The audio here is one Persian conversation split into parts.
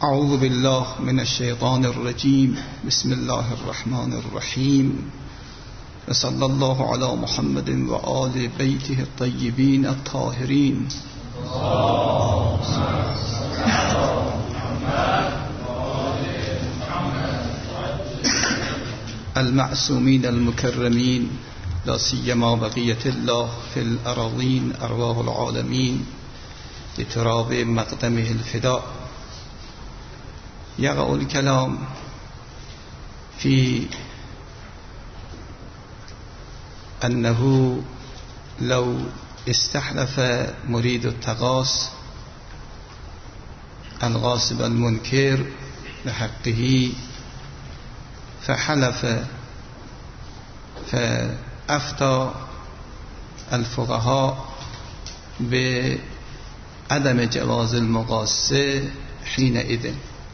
اعوذ بالله من الشیطان الرجیم. بسم الله الرحمن الرحیم. وصلی الله علی محمد و آل بیته الطیبین الطاهرین. المعصومین المکرمین، لا سیما بقیة الله فی الاراضین ارواح العالمین لتراب مقدمه الفداء. یقع الکلام فی انه لو استحلف مرید التقاص الغاصب المنکر بحقه فحلف فافتى الفقهاء بعدم جواز المقاصة حينئذ.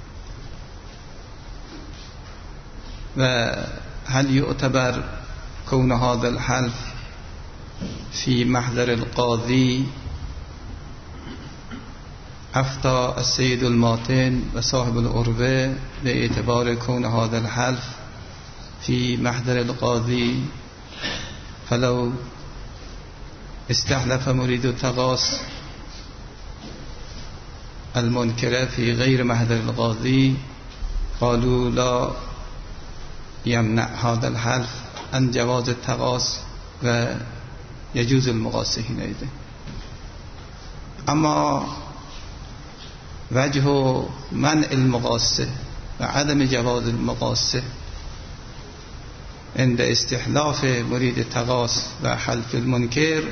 وهل يعتبر كون هذا الحلف في محضر القاضي؟ افتى السيد الماتن وصاحب العروة باعتبار كون هذا الحلف في محضر القاضي، فلو استحلف مريد التقاص المنكر في غير محضر القاضي قالوا لا يمنع هذا الحلف عن جواز التقاص ويجوز المقاصة حينئذ. اما وجه منع المقاصة وعدم جواز المقاصة عند استحلاف مريد التقاص وحلف المنكر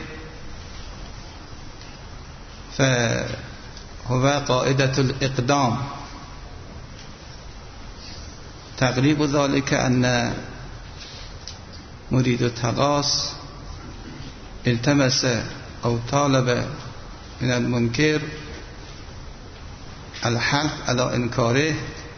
فهو قاعدة الإقدام. تقريب ذلك أن مريد التقاص التمس أو طالب من المنكر الحلف على إنكاره،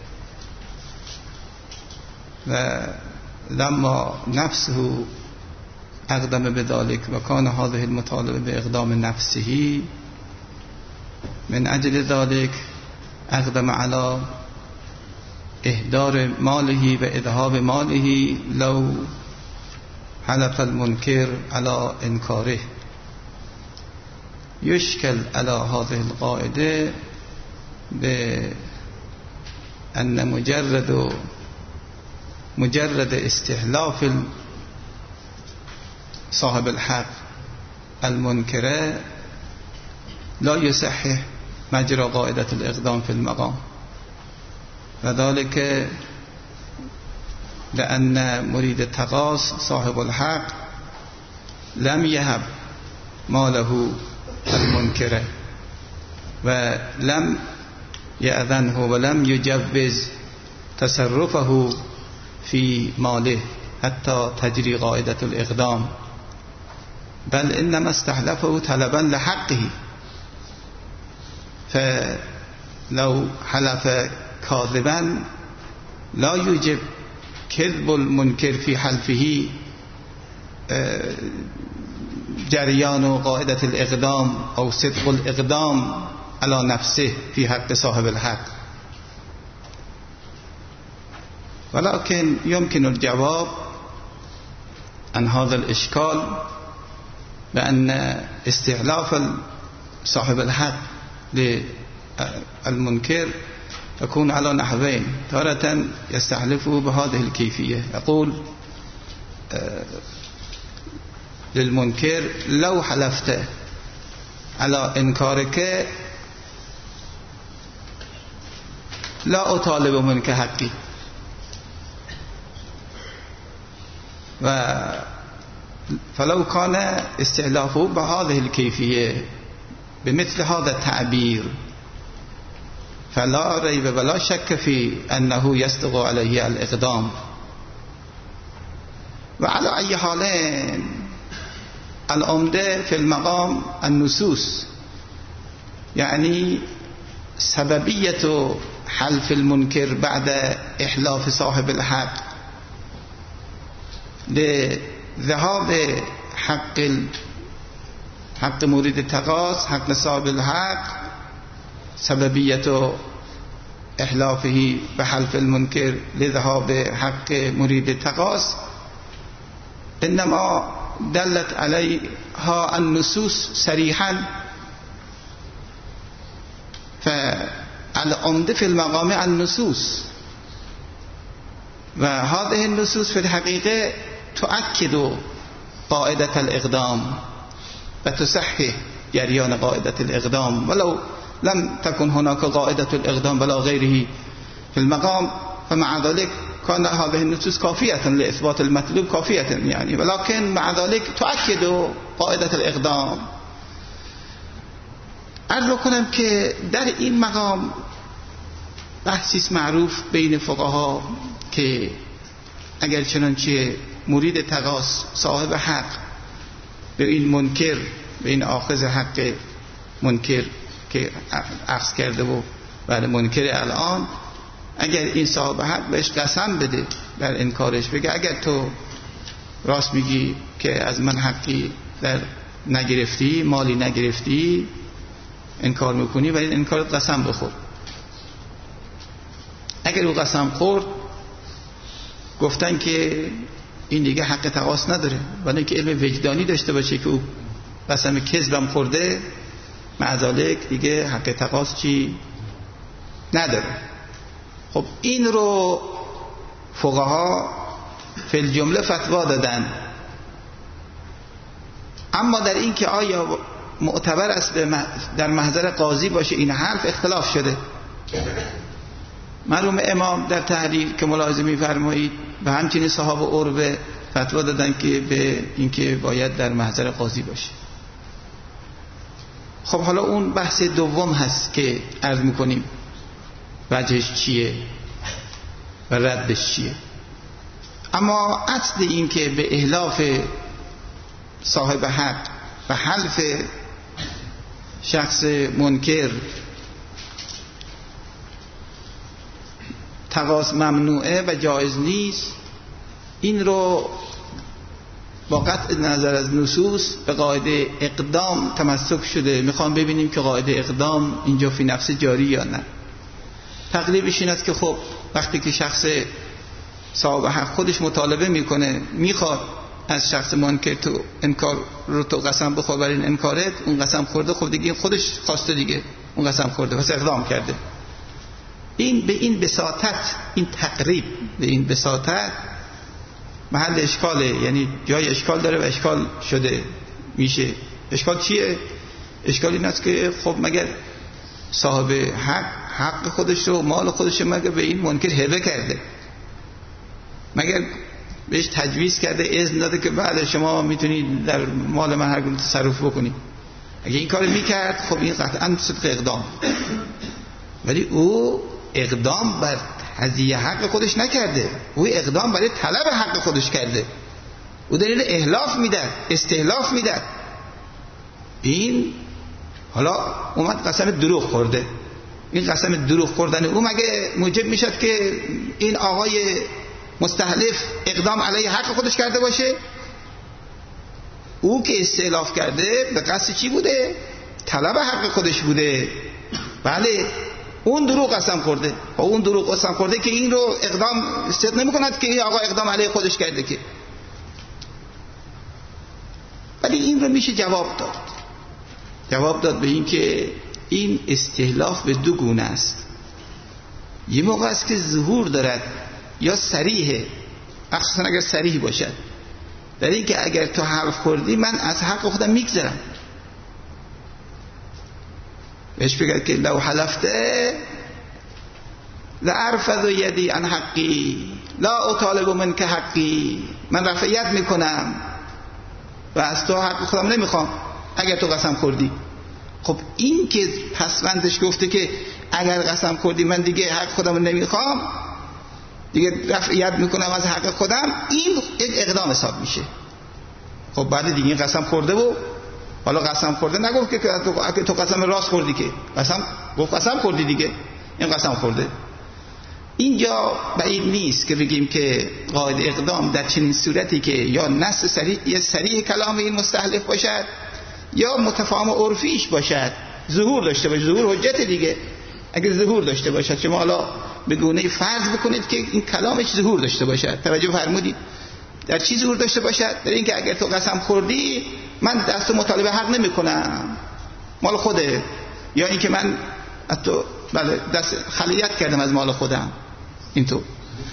ولما نفسه أقدم بذلك وكان هذه المطالبة بإقدام نفسه، من أجل ذلك أقدم على إهدار ماله وإذهاب ماله لو حلف المنكر على إنكاره. يشكل على هذه القاعدة بأن مجرد استحلاف صاحب الحق المنكر لا يصحح مجرى قاعدة الإقدام في المقام، وذلك لأن مريد التقاص صاحب الحق لم يهب ماله المنكر ولم يأذنه ولم يجوز تصرفه في ماله حتى تجري قاعدة الإقدام، بل إنما استحلفه طلبا لحقه. فلو حلف كاذبا لا يوجب كذب المنكر في حلفه جريان قاعدة الإقدام أو صدق الإقدام على نفسه في حق صاحب الحق. ولكن يمكن الجواب عن هذا الإشكال بأن استحلاف صاحب الحق للمنكر تكون على نحوين. تارة يستحلفه بهذه الكيفية، يقول للمنكر لو حلفت على إنكارك لا أطالب منك حقي، فلو كان استحلافه بهذه الكيفية بمثل هذا التعبير فلا ريب ولا شك في أنه يصدق عليه الإقدام. وعلى أي حالين العمدة في المقام النصوص، يعني سببية حلف المنكر بعد إحلاف صاحب الحق لذهاب حق مريد التقاص، حق صاحب الحق، سببية احلافه به حلف المنکر لذهاب حق مرید تقاص انما دلت علیها النصوص صریحا فالعمده في المقام النصوص و هذه النصوص في الحقيقة تؤكد قاعدة الإقدام و تصحح جریان قاعدة الإقدام ولو لم تكن هناك قاعدة الإقدام ولا غيره في المقام فمع ذلك كان هذه النصوص كافية لإثبات المطلوب كافية يعني ولكن مع ذلك تؤكد قاعدة الإقدام. عرض کنم که در این مقام بحثی معروف بین فقها که اگر چنانچه مرید تقاص صاحب حق به این منکر به این آخذ حق منکر که اخذ کرده و بعد منکر الان اگر این صاحب حق بهش قسم بده بر انکارش بگه اگر تو راست میگی که از من حقی در نگرفتی مالی نگرفتی انکار میکنی و این انکارت قسم بخور. اگر او قسم خورد گفتن که این دیگه حق تقاص نداره ولی اینکه علم وجدانی داشته باشه که او قسم کذبم خورده معذالک دیگه حق تقاص چی نداره. خب این رو فقها فی الجمله فتوا دادن، اما در این که آیا معتبر است در محضر قاضی باشه این حرف اختلاف شده. مرحوم امام در تحریر که ملاحظه می‌فرمایید و همچنین صحابه عربه فتوا دادن که به اینکه باید در محضر قاضی باشه. خب حالا اون بحث دوم هست که عرض می‌کنیم وجهش چیه و ردش چیه. اما اصل این که به احلاف صاحب حق و حلف شخص منکر تقاص ممنوعه و جایز نیست، این رو با قطع نظر از نصوص به قاعده اقدام تمسک شده. میخوام ببینیم که قاعده اقدام اینجا فی نفس جاری یا نه. تقریبش این است که خب وقتی که شخص صاحب حق خودش مطالبه میکنه میخواد از شخص منکر تو انکار رو تو قسم بخور برای این انکارت، اون قسم خورده، خب دیگه خودش خواسته دیگه اون قسم خورده پس اقدام کرده. این به این بساطت، این تقریب به این بساطت محل اشکاله، یعنی جای اشکال داره و اشکال شده میشه. اشکال چیه؟ اشکال این است که خب مگر صاحب حق خودش رو مال خودش رو مگر به این منکر هبه کرده، مگر بهش تجویز کرده، اذن داده که بله شما میتونید در مال من هر گونه تصرف بکنید. اگه این کار میکرد خب این قطعا صدق اقدام، ولی او اقدام بر هدیه حق خودش نکرده، او اقدام برای طلب حق خودش کرده. او دلیل احلاف میده، استحلاف میده. این حالا اومد قسم دروغ خورده، این قسم دروغ خوردن او مگه موجب میشد که این آقای مستحلف اقدام علیه حق خودش کرده باشه؟ او که استحلاف کرده به قصد چی بوده؟ طلب حق خودش بوده. بله اون دروغ قسم خورده و اون دروغ قسم خورده که این رو اقدام صدق نمی کند که این آقا اقدام علیه خودش کرده که. ولی این رو میشه جواب داد به این که این استحلاف به دو گونه است. یه موقع است که ظهور دارد یا صریحه، اصلا اگر صریح باشد در این که اگر تو حرف خوردی من از حق خودم میگذرم، بهش بگرد که لو حلفته لأرفض یدی عن حقی لا اطالب منک حقی، من رفع ید میکنم و از تو حق خودم نمیخوام اگر تو قسم خوردی. خب این که پسوندش گفته که اگر قسم خوردی من دیگه حق خودم نمیخوام، دیگه رفع ید میکنم از حق خودم، این یک اقدام حساب میشه. خب بعد دیگه این قسم خورده و حالا قسم خورده نگفت که تو قسم راست خوردی، که قسم گفت قسم خوردی دیگه، این قسم خورده. اینجا بعید نیست که بگیم که قاعده اقدام در چنین صورتی که یا نص صریح کلام این مستحلف باشد یا متفاهم عرفیش باشد ظهور داشته باشه، ظهور حجت دیگه. اگر ظهور داشته باشد. شما حالا به گونه فرض بکنید که این کلامش ظهور داشته باشد. توجه فرمودید؟ در چی ظهور داشته باشد؟ در این که اگر تو قسم خوردی من دست مطالبه حق نمی کنم، مال خوده، یا این که من تو بله دست خلیت کردم از مال خودم. اینطور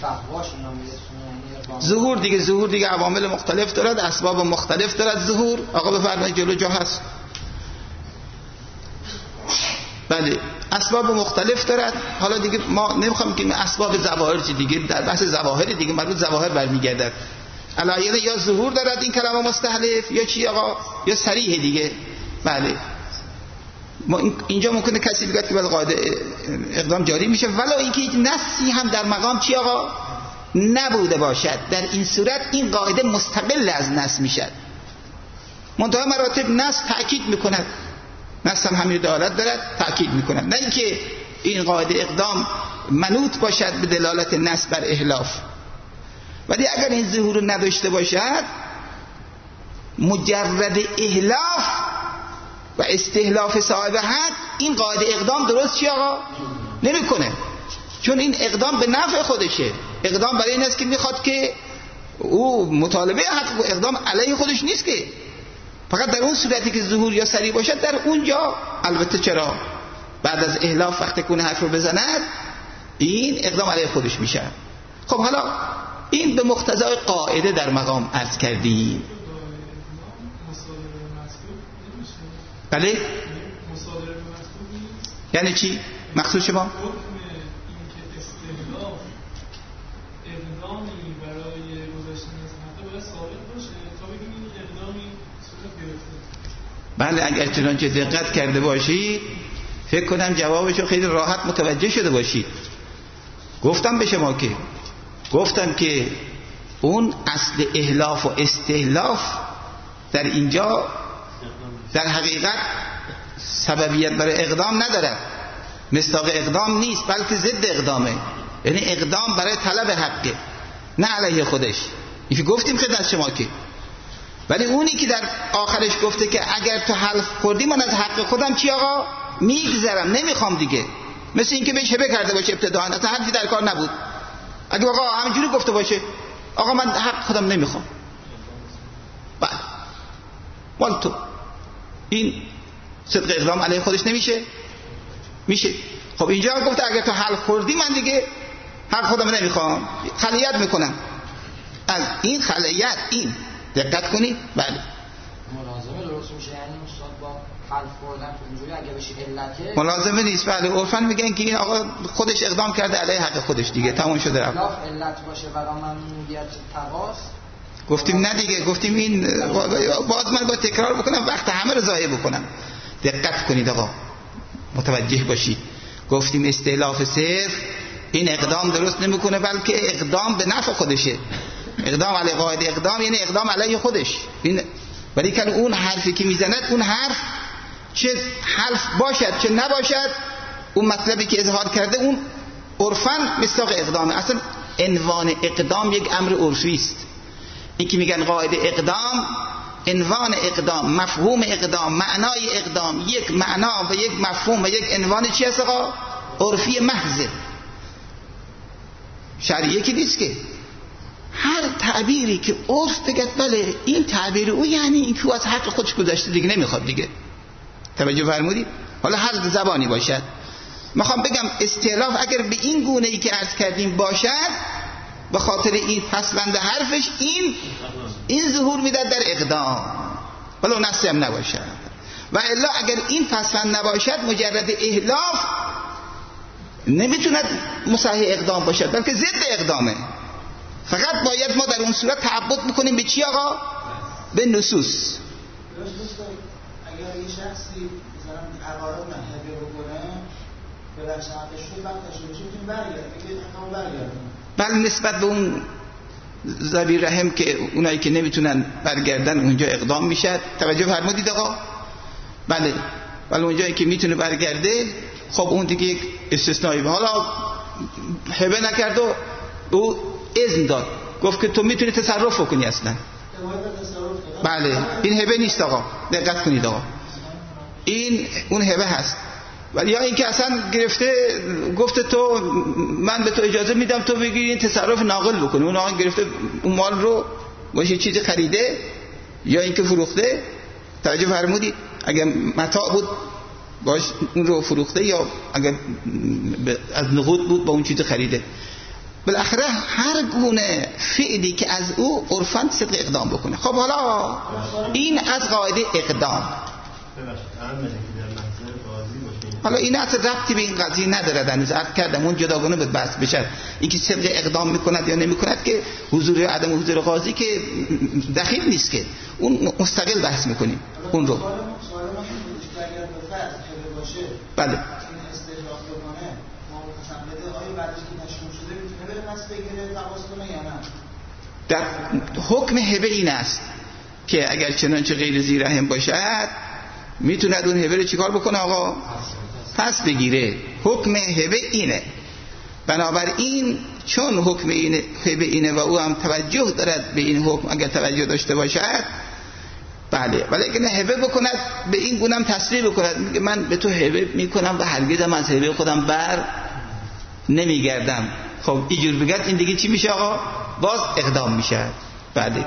ظهور دیگه عوامل مختلف دارد، اسباب مختلف دارد. ظهور آقا بفرمایید جلو جا هست. بله اسباب مختلف دارد. حالا دیگه ما نمیخوام که اسباب ظواهر دیگه در بحث ظواهر دیگه مربوط ظواهر برمیگردد. علایه یا ظهور دارد این کلام مستحلف یا چی آقا، یا صریح دیگه. بله ما اینجا ممکنه کسی بگه که قاعده اقدام جاری میشه ولو اینکه هیچ نصی هم در مقام چی آقا نبوده باشد. در این صورت این قاعده مستقل از نص میشد. منتها مراتب نص تأکید میکند، نص هم همین دلالت دارد تأکید میکند، نه اینکه این قاعده اقدام منوط باشد به دلالت نص بر احلاف. ولی اگر این ظهور نداشته باشد مجرد احلاف و استحلاف صاحب حق این قاعده اقدام درست چی آقا نمیکنه، چون این اقدام به نفع خودشه. اقدام برای این است که میخواد که او مطالبه حق و اقدام علیه خودش نیست، که فقط در اون صورتی که ظهور یا صریح باشد در اونجا البته چرا بعد از احلاف وقتی که اون حرف رو بزند این اقدام علیه خودش میشه. خب حالا این به مقتضای قاعده در مقام عرض کردیم. بله یعنی چی مقصود شما؟ بله اگر چنانچه دقت کرده باشید فکر کنم جوابشو خیلی راحت متوجه شده باشید. گفتم به شما که اون اصل احلاف و استحلاف در اینجا در حقیقت سببیت برای اقدام نداره، مصداق اقدام نیست بلکه ضد اقدامه. یعنی اقدام برای طلب حقه نه علیه خودش. این که گفتیم خدمت شما که ولی اونی که در آخرش گفته که اگر تو حلف خوردی من از حق خودم چی آقا میگذرم نمیخوام دیگه، مثل این که بهش هبه کرده باشه ابتداء اصلا حرفی در کار نبود. اگه آقا همینجوری گفته باشه آقا من حق خودم نمیخوام، بله ولی تو این صدق اقدام علیه خودش نمیشه؟ میشه. خب اینجا گفته اگر تو حلف خوردی من دیگه حق خودم نمیخوام، خلیت میکنم. از این خلیت این دقت کنید. بله ملازمه درست میشه، یعنی استاد با حلف خوردن تو اینجوری اگه بشه علته ملازمه نیست. بله عرفاً میگن که این آقا خودش اقدام کرده علیه حق خودش دیگه تمام شده رفت. علت باشه برای ممنوعیت تقاص گفتیم نه دیگه، گفتیم این باز من با تکرار بکنم وقت همه رو ضایع بکنم. دقت کنید آقا متوجه باشید. گفتیم استحلاف صرف این اقدام درست نمیکنه بلکه اقدام به نفع خودشه. اقدام علیه قاعده اقدام یعنی اقدام علیه خودش. ولی که اون حرفی که میزند اون حرف چه حلف باشد چه نباشد اون مطلبی که اظهار کرده اون عرفاً مصداق اقدامه. اصلا عنوان اقدام یک امر عرفی است. این که میگن قاعده اقدام، عنوان اقدام، مفهوم اقدام، معنای اقدام یک معنا و یک مفهوم و یک عنوان چی است آقا؟ عرفی محض. شرعیه که نیست که هر تعبیری که عرف بگد بله این تعبیر او یعنی این که از حق خودش گذاشته دیگه نمیخواد دیگه. توجه فرمودید؟ حالا هر زبانی باشد. میخوام بگم استحلاف اگر به این گونه ای که عرض کردیم باشد به خاطر این پسوند حرفش این ظهور میداد در اقدام ولو نصی هم نباشد. و الا اگر این پسوند نباشد مجرد احلاف نمیتوند مصحح اقدام باشد بلکه ضد اقدامه. فقط باید ما در اون صورت تعبد میکنیم به چی آقا؟ به نصوص. اگر این شخصی مثلا عقارب مذهبی رو کنه به رشناتش رو بعد تشریفش میتونیم برگردیم. بله نسبت به اون ذوی رحم که اونایی که نمیتونن برگردن اونجا اقدام میشه. توجه فرمودید آقا؟ بله ولی اونجایی که میتونه برگرده خب اون دیگه یک استثنایی. حالا هبه نکرد و او اذن داد گفت که تو میتونی تصرف کنی اصلا. بله این هبه نیست آقا. دقت کنید آقا این اون هبه هست. ولی یا اینکه اصلا گرفته گفته تو من به تو اجازه میدم تو بگیری این تصرف ناقل بکنی، اون آقا گرفته اون مال رو باشه چیزی خریده یا اینکه فروخته. توجه فرمودید؟ اگر متاع بود باش اون رو فروخته یا اگر از نقود بود با اون چیز خریده. بالاخره هر گونه فعلی که از او عرفاً صدق اقدام بکنه. خب حالا این از قاعده اقدام. حالا این اصلا ربطی به این قضیه نداره. دنیز عرض کردم اون جداگانه به بحث بشه. اینکه صدق اقدام میکند یا نمیکند که حضور یا عدم حضور قاضی که دخیل نیست، که اون مستقل بحث میکنیم اون رو. بله در حکم هبه این است که اگر چنانچه غیر ذی رحم باشد میتوند اون هبه رو چیکار بکنه آقا؟ پس بگیره. حکم هبه اینه. بنابراین چون حکم هبه اینه و او هم توجه دارد به این حکم، اگر توجه داشته باشد بله، ولی اگر هبه بکند به این گونم تصریح بکند میگه من به تو هبه میکنم و هرگزم از هبه خودم بر نمیگردم، خب اینجور بگرد این دیگه چی میشه آقا؟ باز اقدام میشه. بله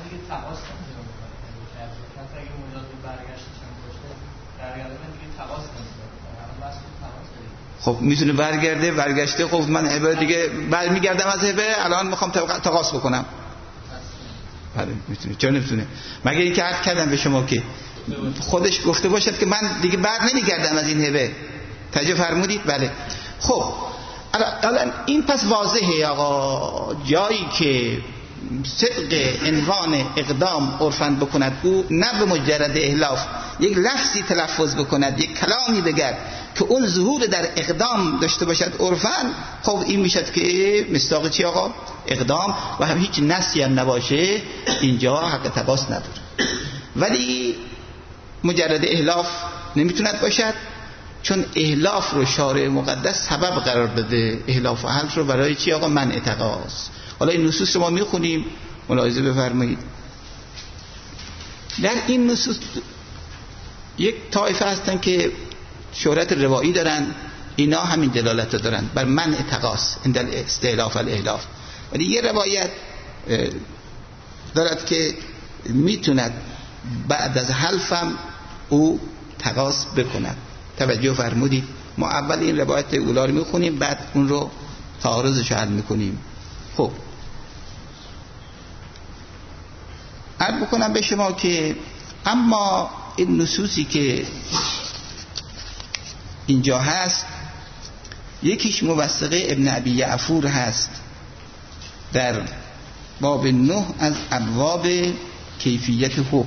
خب میتونه برگشته خب من هبه دیگه برمیگردم از هبه الان میخوام تقاص بکنم. بله میتونه. چرا نمیتونه؟ مگه اینکه عرض کردم به شما که خودش گفته باشد که من دیگه بر نمیگردم از این هبه. توجه فرمودید؟ بله. خب الان این پس واضحه آقا، جایی که صدق عنوان اقدام عرفاً بکند او نه به مجرد احلاف یک لفظی تلفظ بکند، یک کلامی بگرد که اون ظهور در اقدام داشته باشد عرفاً، خب این میشد که مصداق چی آقا؟ اقدام. و هم هیچ نسی هم نباشه اینجا حق تقاص نداره. ولی مجرد احلاف نمیتوند باشد، چون احلاف رو شارع مقدس سبب قرار داده. احلاف و حلف رو برای چی آقا؟ منع تقاص. حالا این نصوص رو ما میخونیم، ملاحظه بفرمایید. در این نصوص یک طایفه هستن که شهرت روایی دارن، اینا همین دلالت دارن بر منع تقاص عند الاستحلاف والاحلاف. ولی یه روایت دارد که میتوند بعد از حلفم او تقاص بکند. توجه فرمودید؟ ما اول این روایت اولا رو میخونیم بعد اون رو تعارضش حل میکنیم. خب عرض بکنم به شما که اما این نصوصی که اینجا هست، یکیش موثقه ابن ابی یعفور هست در باب 9 از ابواب کیفیت حکم.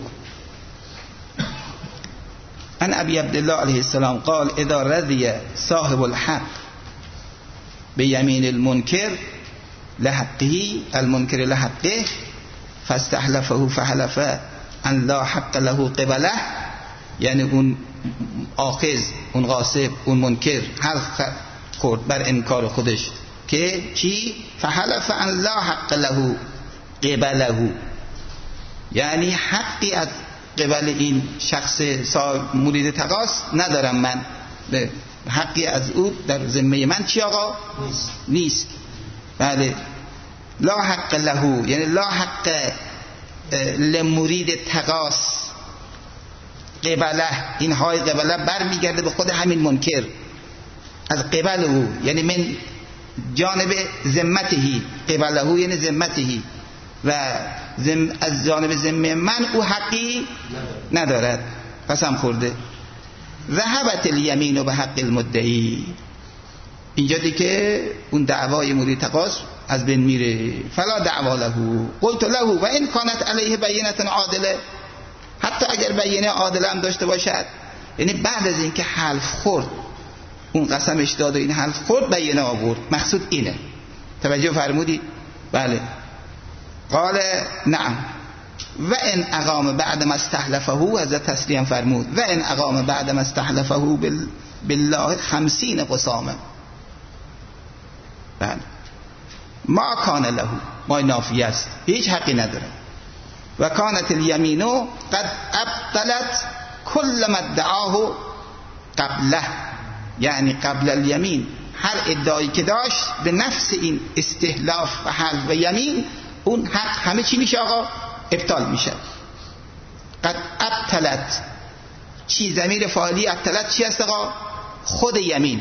عن ابی عبدالله علیه السلام قال اذا رضی صاحب الحق بیمین المنکر لحقه المنکر لحقه فاستحلفه فحلف ان لا حق له قبله، یعنی اون آخذ، اون غاصب، اون منکر حرف خورد بر انکار خودش که چی؟ فحلف ان لا حق له قبله، یعنی حقی از قبل این شخص صاحب مورد تقاص ندارم من، حقی از او در ذمه من چی آقا؟ نیست. بله. لا حق له یعنی لا حق لمورید تقاص قبله، این های قبله برمیگرده به خود همین منکر. از قبل او یعنی من جانب ذمتهی، قبله یعنی ذمتهی، و از جانب ذمه من او حقی ندارد، قسم خورده. ذهبت الیمین به حق المدعی، اینجا دیگه اون دعوای مورد تقاص از بین میره. فلا دعوا له قلت له و ان کانت علیه بینه عادله، حتی اگر بینه عادله هم داشته باشد، یعنی بعد از اینکه حلف خورد، اون قسمش داد و این حلف خورد بینه آورد، مقصود اینه. توجه فرمودی؟ بله. قال نعم و ان اقام بعد ما استحلفه، از تسلیم فرمود و ان اقام بعد ما استحلفه بالله 50 قسامه. بله. ما کان له، ما نافیه است، هیچ حقی نداره. و کانت الیمینو قد ابطلت کل ما ادعاه قبله، یعنی قبل الیمین هر ادعایی که داشت به نفس این استحلاف و حلف و یمین، اون حق همه چی میشه آقا؟ ابطال میشه. قد ابطلت چی؟ ضمیر فاعلی ابطلت چی هست آقا؟ خود یمین.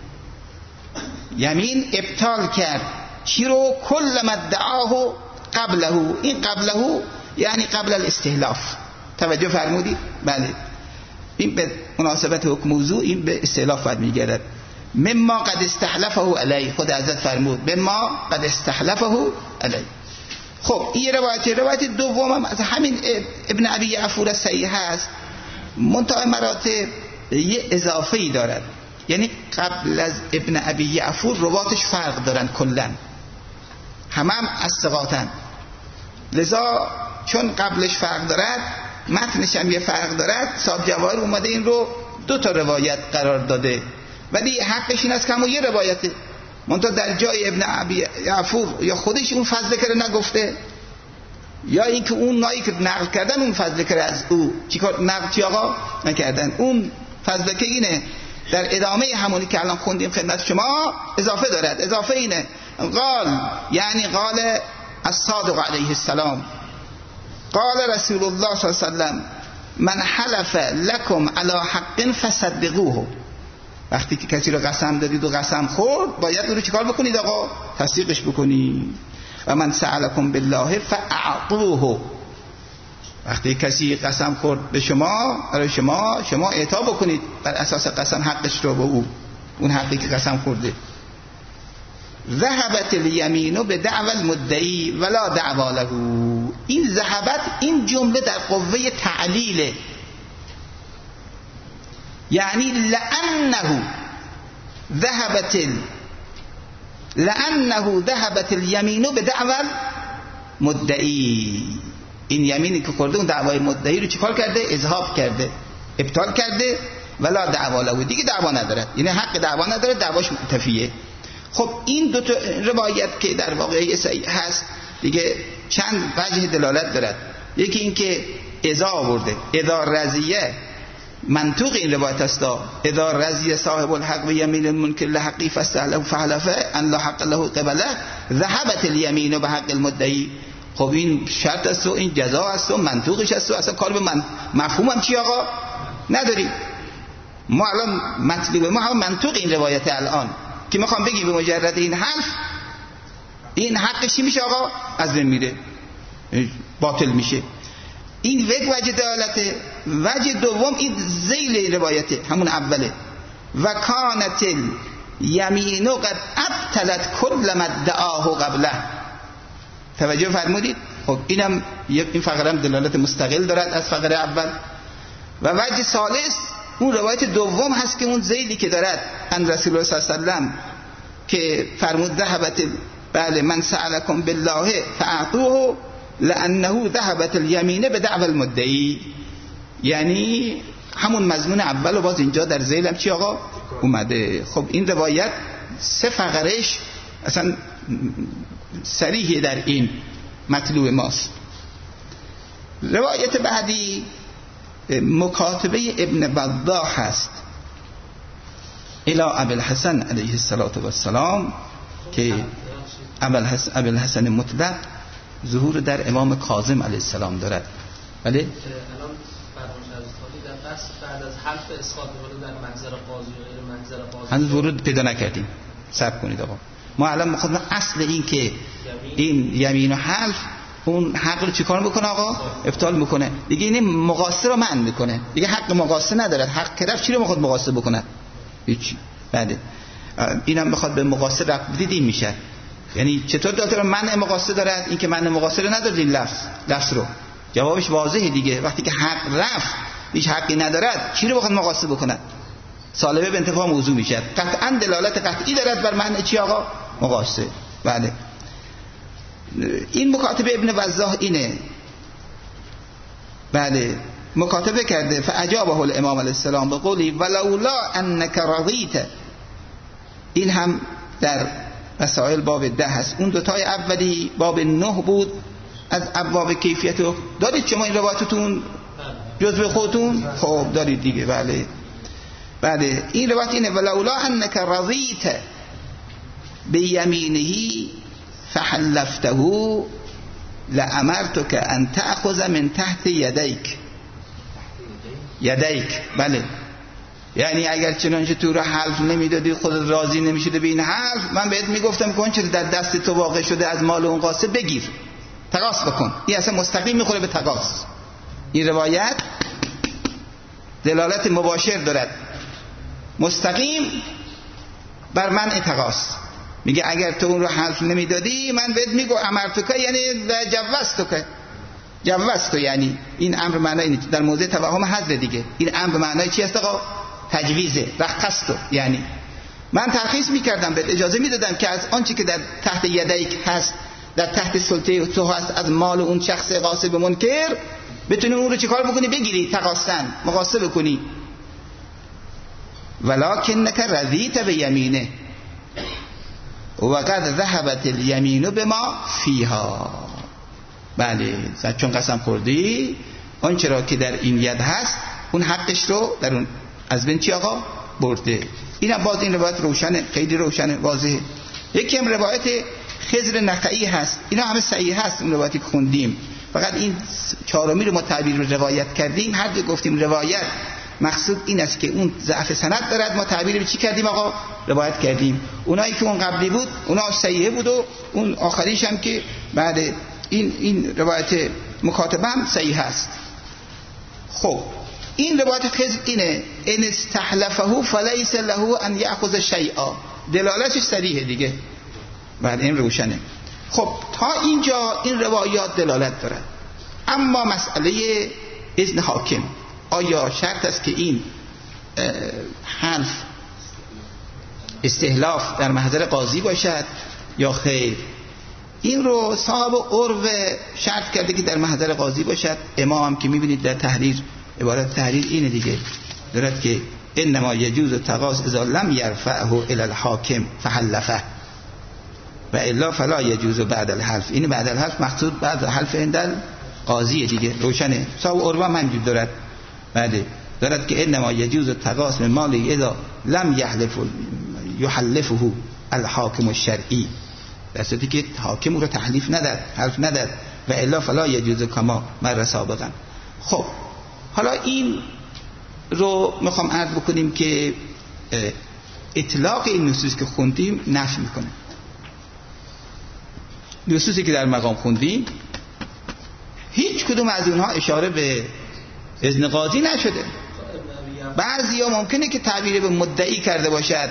یمین ابطال کرد چی رو؟ کل ما ادعاه قبله. این قبله یعنی قبل الاستحلاف. توجه فرمودید؟ بله، این به مناسبت حکم موضوع این به استحلاف باید میگردد. مما قد استحلفه علی، خود حضرت فرمود مما قد استحلفه علی. خب این روایت دوم هم از همین ابن ابی یعفور صحیح هست، منتهی مراتب یه اضافه ای دارد. یعنی قبل از ابن ابی یعفور رواتش فرق دارن کلن، هم از ثقاتن، لذا چون قبلش فرق دارد متنش هم یه فرق دارد، صاحب جواهر اومده این رو 2 تا روایت قرار داده، ولی حقش این است که همون یه روایته، منتها در جای ابن ابی یعفور یا خودش اون فضل کرده نگفته، یا اینکه اون نایی که نقل کردن اون فضل کرده از او چیکار نقل چی آقا نکردن. اون فضل که اینه در ادامه همونی که الان خوندیم خدمت شما اضافه دارد. اضافه اینه قال، یعنی قال الصادق علیه السلام، قال رسول الله صلی الله علیه وسلم من حلف لكم على حق فصدقوه. وقتی که کسی رو قسم دادید و قسم خورد باید اون رو چیکار بکنید آقا؟ تصدیقش بکنید. و من سألكم بالله فاعطوه. وقتی کسی قسم خورد به شما، برای شما اعطا بکنید بر اساس قسم حقش رو به او، اون حقی که قسم خورده. ذهبت الیمین بدعوى المدعی ولا دعوى له. این ذهبت، این جمله در قوه تعلیله، یعنی لأنه ذهبت الیمین بدعوى المدعی. این یمینی که خورده اون دعوای مدعی رو چیکار کرده؟ اذهاب کرده، ابطال کرده. ولا دعوا له، دیگه دعوا نداره، یعنی حق دعوا نداره، دعواش منتفیه. خب این 2 تا روایت که در واقع صحیح هست دیگه چند وجه دلالت دارد. یکی این که اذا آورده، اذا رضیه، منطوق این روایت است، اذا رضی صاحب الحق و یمین المنکر لحقی فاستحلف فحلفه ان لا حق له قبله ذهبت الیمین بحق المدعی. خب این شرط است و این جزا است و منطوقش است و اصلا کار به مفهوم هم چی آقا نداری. ما الان مطلب ما هم منطوق این روایت الان که میخوام بگی به مجرد این حرف این حقش چی میشه آقا؟ از بین میره، باطل میشه. این وجه دلالته. وجه دوم این ذیل روایته، همون اوله، و کانت الیمین قد ابطلت کل ما ادعاه قبله. توجه فرمودید؟ خب اینم این فقره هم دلالت مستقل دارد از فقره اول. و وجه ثالث اون روایت دوم هست که اون ذیلی که دارد ان رسول الله صلی الله علیه و سلم که فرمود ذهبت، بله، من سألكم بالله فاعطوه لانه ذهبت الیمین بدعوى المدعی. یعنی همون مضمون اول و باز اینجا در ذیل هم چی آقا اومده. خب این روایت 3 فقرهش اصلا صریحه در این مطلوب ماست. روایت بعدی مکاتبه ابن وضاح هست الی ابی الحسن علیه السلام که ابی الحسن مطلق ظهور در امام کاظم علیه السلام دارد. بله الان فرمایش از در بحث بعد از حرف اسقاط در منظر قاضی و غیر منظر قاضی هنوز ورود پیدا نکردیم، صبر کنید آقا. ما الان می‌خوایم اصل این که این یمین و حلف اون حق رو چیکار میکنه آقا؟ ابطال میکنه. دیگه این مقاصه رو منع میکنه، دیگه حق مقاصه نداره. حق کرف چی رو میخواد مقاصه بکنه؟ هیچ. بعد اینم میخواد به مقاصه رفت بدید میشه. یعنی چطور داره منع مقاصه دارد؟ این که منع مقاصه رو نداره این لفظ رو. جوابش واضحه دیگه. وقتی که حق رفت هیچ حقی ندارد چی رو بخواد مقاصه بکنه؟ سالبه به انتفاع موضوع میشه. قطعا دلالت قطعی دارد بر منع چی آقا؟ مقاصه. بله. این مکاتبه ابن وضاح اینه. بله مکاتبه کرده فاجابه الامام علیه السلام به قولی ولولا انک رضیت. این هم در مسائل باب 10 هست. اون 2 تای اولی باب 9 بود از ابواب کیفیت. دارید شما این روایتتون جزء خودتون؟ خب دارید دیگه. بله بعد این روایت اینه ولولا انک رضیت بیمینه فحلفته لامرتک ان تأخذ من تحت یدیک. بله، یعنی اگر چنانچه تو رو حلف نمیدادی، خودت راضی نمیشده به این حلف، من بهت میگفتم که اون چه در دست تو واقع شده از مال اون قاصد بگیر، تقاص بکن. این اصلا مستقیم میخوره به تقاص. این روایت دلالت مباشر دارد مستقیم بر منع تقاص. میگه اگر تو اون رو حلف نمیدادی من بهت میگو امرتک، یعنی جوزتو، یعنی این امر معنای اینه در موضع توهم حذف دیگه. این امر معنای چی است آقا؟ تجویزه، رخصتو، یعنی من ترخیص میکردم، بهت اجازه میدادم که از آنچه که در تحت یدیک هست، در تحت سلطه تو هست، از مال اون شخص غاصب منکر، بتونی اون رو چیکار بکنی؟ بگیری، تقاصن، مقاصه بکنی. ولکنک رضیت بیمینه وقد ذهبت الیمین بما فیها. بله، چون قسم خوردی اون چرا که در این ید هست اون حقش رو در اون از بین چی آقا؟ برده. اینم باز این روایت روشنه، خیلی روشنه، واضحه. یکی هم روایت خضر نخعی هست، اینا همه صحیح هست اون روایتی که خوندیم، فقط این چهارمی رو ما تعبیر رو روایت کردیم. هر جا گفتیم روایت مقصود این است که اون ضعف سند دارد، ما تعبیر رو چی کردیم آقا؟ روایت کردیم. اونایی که اون قبلی بود اونا صحیحه بود و اون آخریش هم که بعد این روایت مکاتبه هم صحیح هست. خب این روایت خضر اینه ان استحلفه فلیس له ان یأخذ شیئا، دلالتش صریحه دیگه. بعد این روشنه. خب تا اینجا این روایات دلالت دارد. اما مسئله اذن حاکم، آیا شرط است که این حلف استحلاف در محضر قاضی باشد یا خیر؟ این رو صاحب عرف شرط کرده که در محضر قاضی باشد. امام هم که میبینید در تحریر، عبارت تحریر اینه دیگه، دارد که انما یجوز التقاص اذا لم یرفعه الی الحاکم فحلفه و الا فلا یجوز بعد الحلف. این بعد الحلف مقصود بعد الحلف عند قاضی دیگه، روشنه. صاحب عرف هم همینجور دارد. بعد دارد که انما یجوز التقاص من مالی اذا لم یحلفه الحاکم الشرعی، در صورتی که حاکم رو تحلیف نداد، حلف نداد، و الا فلا یجوز کما مر سابقا. خب حالا این رو میخوام عرض بکنیم که اطلاق این نصوص که خوندیم نفی میکنه. نصوصی که در مقام خوندیم هیچ کدوم از اونها اشاره به اذن قاضی نشده. بعضی ها ممکنه که تعبیر به مدعی کرده باشد،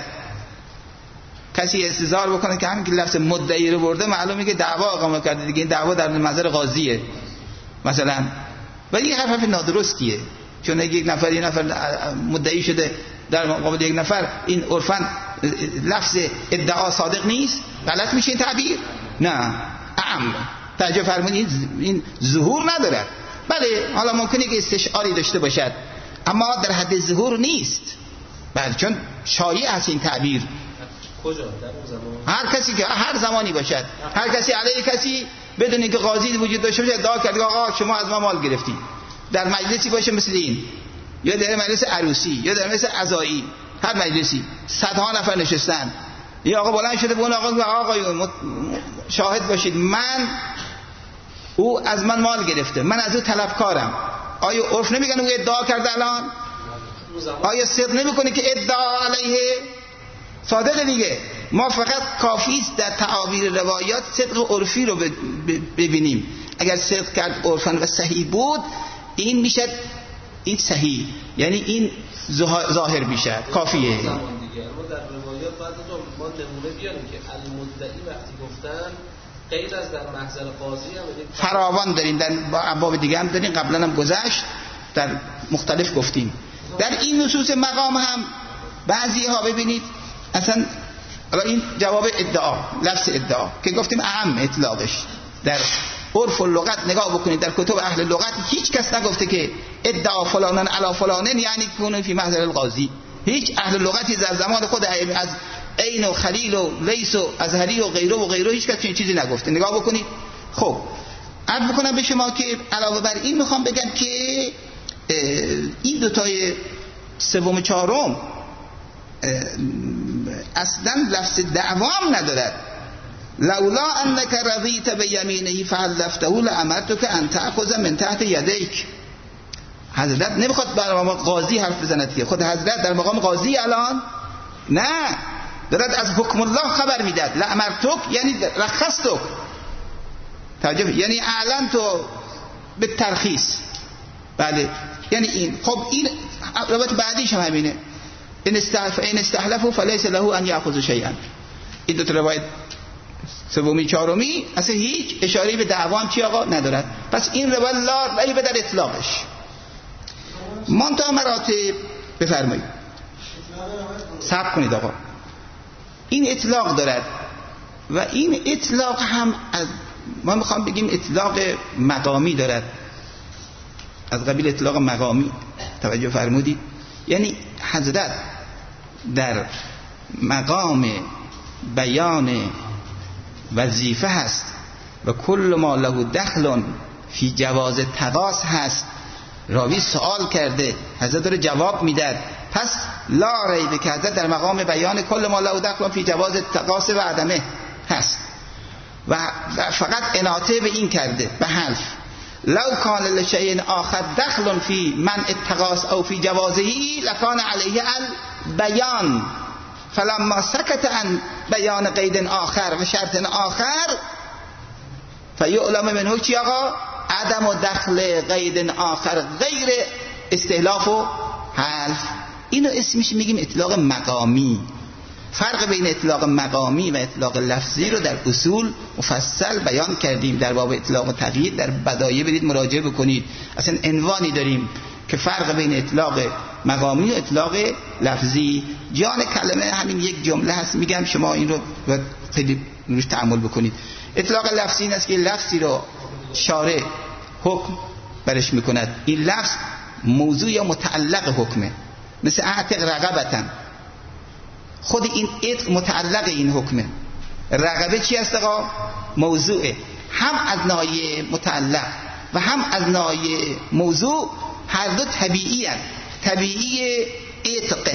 کسی استظهار بکنه که همین که لفظ مدعی رو برده معلومه که دعوا اقامه کرده دیگه، این دعوا در محضر قاضیه مثلا. ولی این حرف نادرستیه، چون یک نفر مدعی شده در مقابل یک نفر، این عرفاً لفظ ادعا صادق نیست، غلط میشه این تعبیر؟ نه، توجه فرمایید، این ظهور نداره. بله حالا ممکنه که استشعاری داشته باشد اما در حد ظهور نیست. بله چون شایع است این تعبیر. کجا؟ در اون زمان؟ هر کسی که هر زمانی باشد، هر کسی علیه کسی بدون اینکه قاضی وجود داشته باشه ادعا کرد آقا شما از ما مال گرفتی، در مجلسی باشه مثل این، یا در مجلس عروسی یا در مجلس عزایی، هر مجلسی صدها نفر نشستن، یا آقا بلند شده به اون آقا شاهد باشید من او از من مال گرفته، من از او طلبکارم. آیا عرف نمیگن او ادعا کرده الان؟ آیا صدق نمیکنه که ادعا علیه صادق دیگه؟ ما فقط کافی است در تعابیر روایات صدق عرفی رو ببینیم. اگر صدق کرد عرفاً و صحیح بود این میشه این صحیح، یعنی این ظاهر میشه، کافیه. اما در روایات بعد ما نمونه بیاریم که المدعی وقتی گفتن غیر از در محضر قاضی هم فراوان داریم، در ابواب دیگه هم داریم، قبلا هم گذشت در مختلف گفتیم. در این نصوص مقام هم بعضی ها ببینید اصلا این جواب ادعا، لفظ ادعا که گفتیم اهم اطلاقش در عرف و لغت نگاه بکنید، در کتب اهل لغت هیچ کس نگفته که ادعا فلانن علی فلانن یعنی کنون فی محضر القاضی. هیچ اهل لغتی در زمان خود از عین و خلیل و لیس و ازهری و غیره هیچ کس این چیزی نگفته. نگاه بکنید. خب عرض بکنم به شما که علاوه بر این میخوام بگم که این دوتای سوم و چهارم اصلا لفظ دعوام ندارد. لولا انک رضیت بیمینه فحلفته لامرتک ان تأخذ من تحت یدیک. حضرت نمیخواد در مقام قاضی حرف بزند که خود حضرت در مقام قاضی الان نه، دارد از حکم الله خبر میداد. لامرتک یعنی رخصتک، توجه، یعنی اعلن تو به ترخیص. بله یعنی این. خب این روایت بعدیش هم همینه، این استحلفوا فلیس له ان یاخذ شیئا. این دو تا روایت سومی چهارمی اصلا هیچ اشاره به دعوام چی آقا ندارد. پس این روایت لا ریب در اطلاقش. منتها مراتب بفرمایید. صبر کنید آقا. این اطلاق دارد و این اطلاق هم از ما میخوام بگیم اطلاق مقامی دارد، از قبیل اطلاق مقامی. توجه فرمودید؟ یعنی حضرت در مقام بیان وظیفه هست و کل ما له دخل فی جواز تقاص هست. راوی سوال کرده، حضرت داره جواب میداد. پس لا ریبه که حضرت در مقام بیان کل ما له دخل فی جواز تقاص و عدمه هست و فقط اناطه به این کرده به حلف. لو کان لشیء آخر دخل فی منع التقاص او فی جوازه لکان علیه البیان، فلما سکت عن بیان قید آخر و شرط آخر فیعلم منه چی آقا؟ عدم و دخل قید آخر غیر استحلاف و حلف. اینو اسمش میگیم اطلاق مقامی. فرق بین اطلاق مقامی و اطلاق لفظی رو در اصول مفصل بیان کردیم در باب اطلاق و تقیید. در بدایع برید مراجعه بکنید، اصلا عنوانی داریم که فرق بین اطلاق مقامی و اطلاق لفظی. جان کلمه همین یک جمله هست، میگم شما این رو خیلی روش تأمل بکنید. اطلاق لفظی این است که لفظی رو شارع حکم برش میکند، این لفظ موضوع یا متعلق حکمه، مثل اعتق رقبتن. خود این عتق متعلق این حکمه. رقبه چی است آقا؟ موضوعه، هم از ناحیه متعلق و هم از ناحیه موضوع، هر دو طبیعی هست. طبیعی عتق،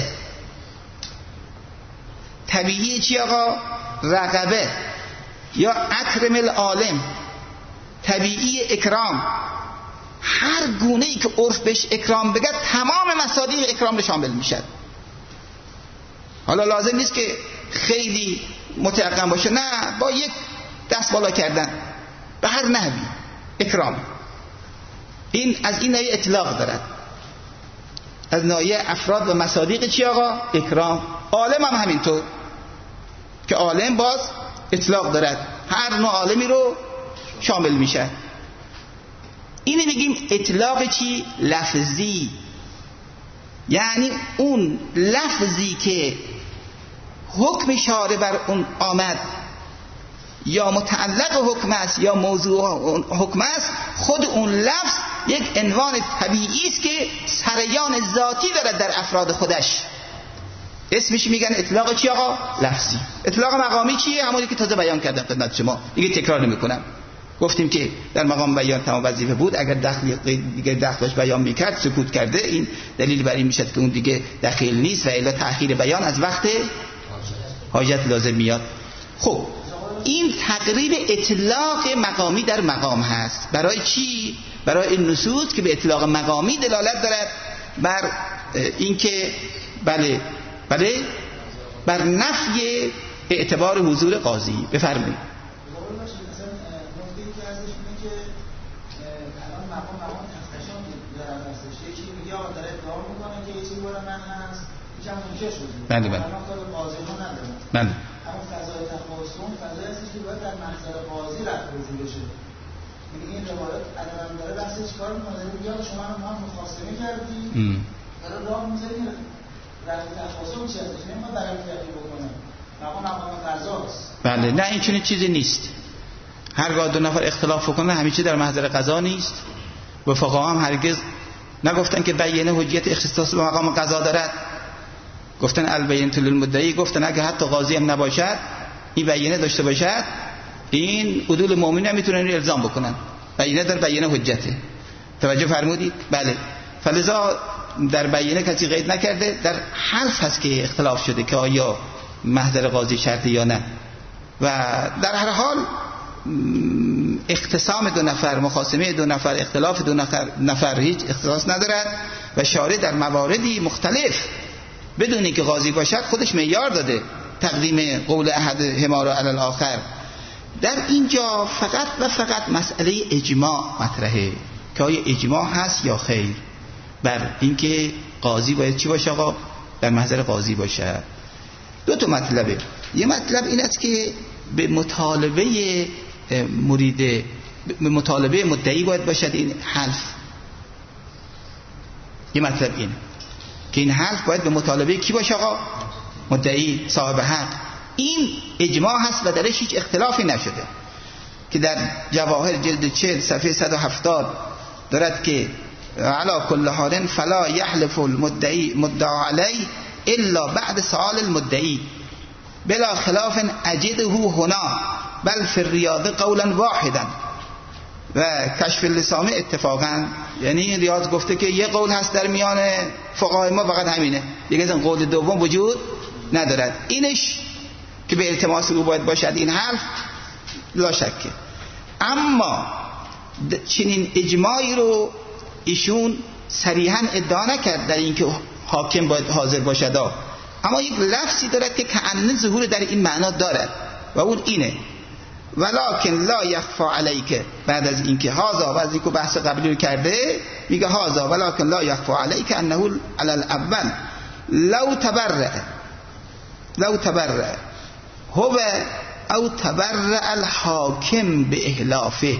طبیعی چی آقا؟ رقبه یا اکرم العالم، طبیعی اکرام. هر گونه ای که عرف بهش اکرام بگه تمام مصادیق اکرام رو شامل میشد. حالا لازم نیست که خیلی متیقن باشه، نه، با یک دست بالا کردن به هر نحوی اکرام. این از این نوع اطلاق دارد، از نوع افراد و مصادیق چی آقا؟ اکرام. عالم هم همینطور که عالم باز اطلاق دارد، هر نوع عالمی رو شامل میشه. اینی میگیم اطلاق چی؟ لفظی. یعنی اون لفظی که حکم شارع بر اون آمد یا متعلق حکم است یا موضوع حکم است، خود اون لفظ یک عنوان طبیعی است که سریان ذاتی دارد در افراد خودش. اسمش میگن اطلاق چی آقا؟ لفظی. اطلاق مقامی چیه؟ همونی که تازه بیان کردم خدمت شما، دیگه تکرار نمیکنم. گفتیم که در مقام بیان تمام وظیفه بود، اگر دیگه دخلش بیان میکرد سکوت کرده، این دلیل بر این میشد که اون دیگه دخیل نیست و الا تأخیر بیان از وقت حاجت لازم میاد. خب این تقریر اطلاق مقامی در مقام هست. برای چی؟ برای این نصوص که به اطلاق مقامی دلالت دارد بر اینکه بله بر نفی اعتبار حضور قاضی. بفرمایید. بله بله. بله. همون فضای تخاصم فضای هستش که باید در محضر قاضی رفع رجوع بشه. یعنی این روایت عدم داره بحث چیکار می‌کنه؟ میگه شما ما مخاصمه کردیم، داره راه می‌ذاریم رفع تخاصم چی هستش؟ ما برای تحقیق بکنیم. مقام قضاست. بله، نه این چنین چیزی نیست. هرگاه دو نفر اختلاف کنن همیشه در محضر قضا نیست. و فقها هم هرگز نگفتن که بیانه حجیت اختصاص به مقام قضا دارد. گفتن البینة للمدعی، گفتن اگه حتی قاضی هم نباشد این بیانه داشته باشد، این عدول مؤمنین هم میتونن این الزام بکنن. بیانه در بیانه حجته. توجه فرمودید؟ بله. فلذا در بیانیه کسی قید نکرده، در حلف هست که اختلاف شده که آیا محضر قاضی شرطی یا نه. و در هر حال اختصام دو نفر، مخاصمه دو نفر، اختلاف دو نفر هیچ اختصاص ندارد و شارع در مواردی مختلف بدون که قاضی باشد خودش معیار داده تقدیم قول احدهما را علی الاخر. در اینجا فقط و فقط مسئله اجماع مطرحه که آیا اجماع هست یا خیر بر اینکه قاضی باید چی باشه آقا؟ در محضر قاضی باشه. دو تا مطلبه. یه مطلب این است که به مطالبه مرید، به مطالبه مدعی باید باشد این حلف. یه مطلب اینه که این حلف باید به مطالبه کی باشه آقا؟ مدعی، صاحب حق. این اجماع هست و درش هیچ اختلافی نشده که در جواهر جلد 40 صفحه 170 دارد که علی کل حال فلا یحلف المدعی مدعا علی الا بعد سؤال المدعی بلا خلاف اجده هنا بل فی الریاض قولا واحدا. و کشف اللسامه اتفاقا یعنی ریاض گفته که یه قول هست در میان فقهای ما فقط همینه، دیگه از قول دوم وجود ندارد. اینش که به التماس او باید باشد این حرف لا شکه. اما چنین اجماعی رو ایشون صریحا ادعا نکرد در اینکه حاکم باید حاضر باشد، اما یک لفظی دارد که کأن ظهور در این معنا دارد و اون اینه ولکن لا یخفى علیک. بعد از اینکه هازا و از اینکه بحث قبلی رو کرده میگه هازا ولکن لا یخفى علیک انه علی الاول لو تبرع هو او تبرع الحاکم به احلافه.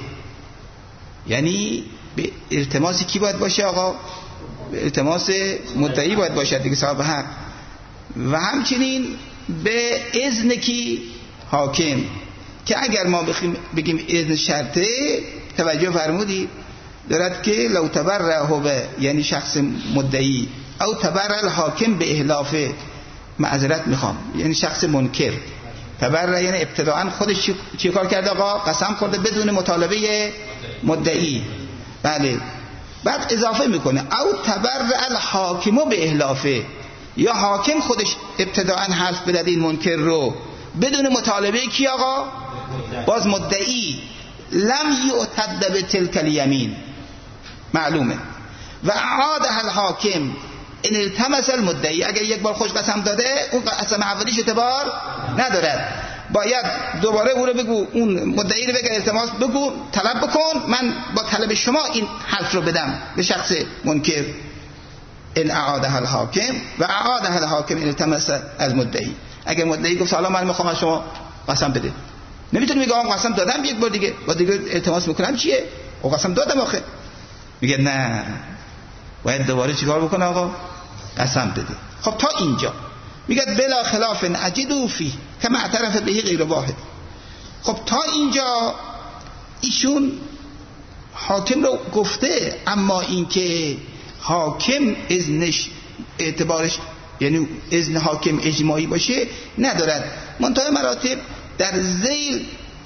یعنی به التماس کی باید باشه آقا؟ به التماس مدعی باید باشه دیگه، صاحب حق. و همچنین به اذن کی؟ حاکم. که اگر ما بگیم اذن شرطه، توجه فرمودید دارد که لو تبرع هو یعنی شخص مدعی او تبرع الحاکم به احلافه، معذرت میخوام یعنی شخص منکر. تبرع یعنی ابتداءً خودش چی کار کرده آقا؟ قسم خورده بدون مطالبه مدعی. بله. بعد اضافه میکنه او تبرع الحاکم به احلافه، یا حاکم خودش ابتداءً حلف بده این منکر رو بدون مطالبه کی آقا؟ باز مدعی. لم یعتد به تلک الیمین، معلومه. و اعادها الحاکم ان التمس المدعی، اگر یک بار خوش قسم داده اون قسم اولیش اعتبار ندارد، باید دوباره او رو بگو، اون مدعی رو بگو التماس بگو، طلب بکن من با طلب شما این حلف رو بدم به شخص منکر. ان اعادها الحاکم و اعادها الحاکم ان التمس المدعی. اگر مدعی گفت حالا من میخوام از شما قسم بده، نمیتونی میگه آقا قسم دادم یک بار دیگه با دیگه التماس میکنم چیه؟ او قسم دادم آخه. میگه نه، باید دوباره چیکار بکنه آقا؟ قسم بده. خب تا اینجا میگه بلا خلاف اجدو فی کما اعترف به غیر واحد. خب تا اینجا ایشون حاکم رو گفته، اما اینکه حاکم اذنش اعتبارش یعنی اذن حاکم اجماعی باشه ندارد. منتهی مراتب در ذیل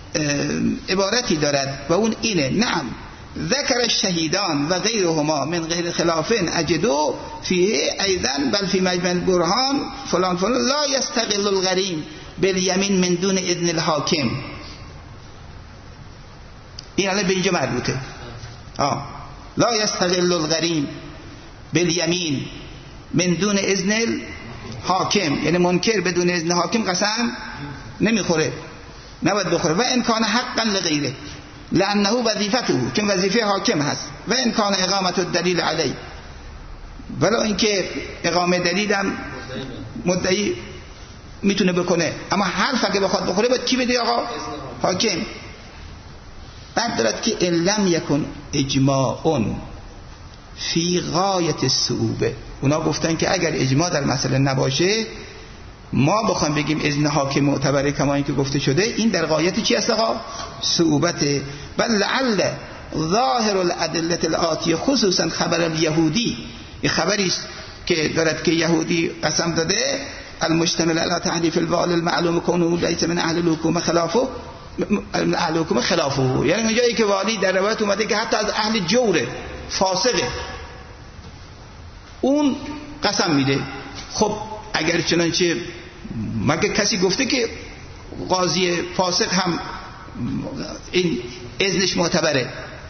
عبارتی دارد و اون اینه نعم ذکر الشهیدان و غیرهما من غیر خلاف اجدو فیه ایضا بل فی مجمع البرهان فلان فلان لا یستقل الغریم بالیمین من دون اذن الحاکم. این الان به اینجا مربوطه. لا یستقل الغریم بالیمین من دون اذن الحاکم، یعنی منکر بدون اذن حاکم قسم نمیخوره، نباید بخوره. و امکان حقا لغیره لانه وظیفته، چون وظیفه حاکم هست. و امکان اقامت الدلیل علی، ولی اینکه اقامه دلیل هم مدعی میتونه بکنه، اما حرف اگه بخواد بخوره باید کی بده آقا؟ حاکم. بعد دارد که ان لم یکن اجماع فی غایت الصعوبه. اونا گفتن که اگر اجماع در مسئله نباشه ما بخوایم بگیم اذن حاکم معتبره کما این که گفته شده، این در غایت چی است آقا؟ صعوبته. بل لعل ظاهر الادله الاتیه خصوصا خبر الیهودی، این خبری است که دارد که یهودی قسم داده المشتمل علی تحریف الوال المعلوم کونه لیس من اهل الحکومه خلافه، اهل حکومه خلافه، یعنی اونجایی که والی در روایت اومده که حتی از اهل جوره، فاسقه. اون قسم میده. خب اگر چنانچه مگه کسی گفته که قاضی فاسق هم این اذنش معتبره؟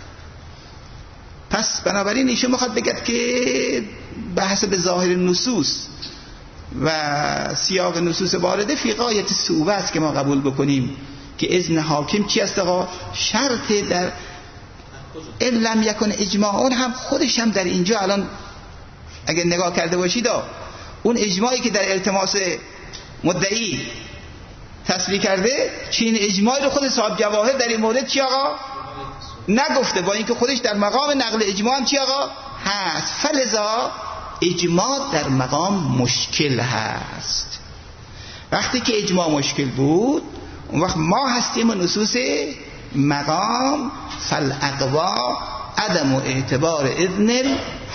پس بنابراین ایشون میخواد بگد که به حسب ظاهر نصوص و سیاق نصوص وارده فی غایت صعوبه است که ما قبول بکنیم که اذن حاکم چی است آقا؟ شرط در ان لم یکن اجماع. اون هم خودش هم در اینجا الان اگر نگاه کرده باشید اون اجماعی که در التماس مدعی تصریح کرده چین اجماعی رو خود صاحب جواهر در این مورد چی آقا؟ نگفته، با اینکه خودش در مقام نقل اجماع هم چی آقا؟ هست. فلذا اجماع در مقام مشکل هست. وقتی که اجماع مشکل بود اون وقت ما هستیم نصوص مقام فالاقوا عدم اعتبار اذن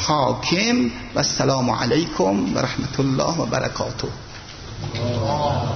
الحاکم و السلام علیکم و رحمت الله و برکاته.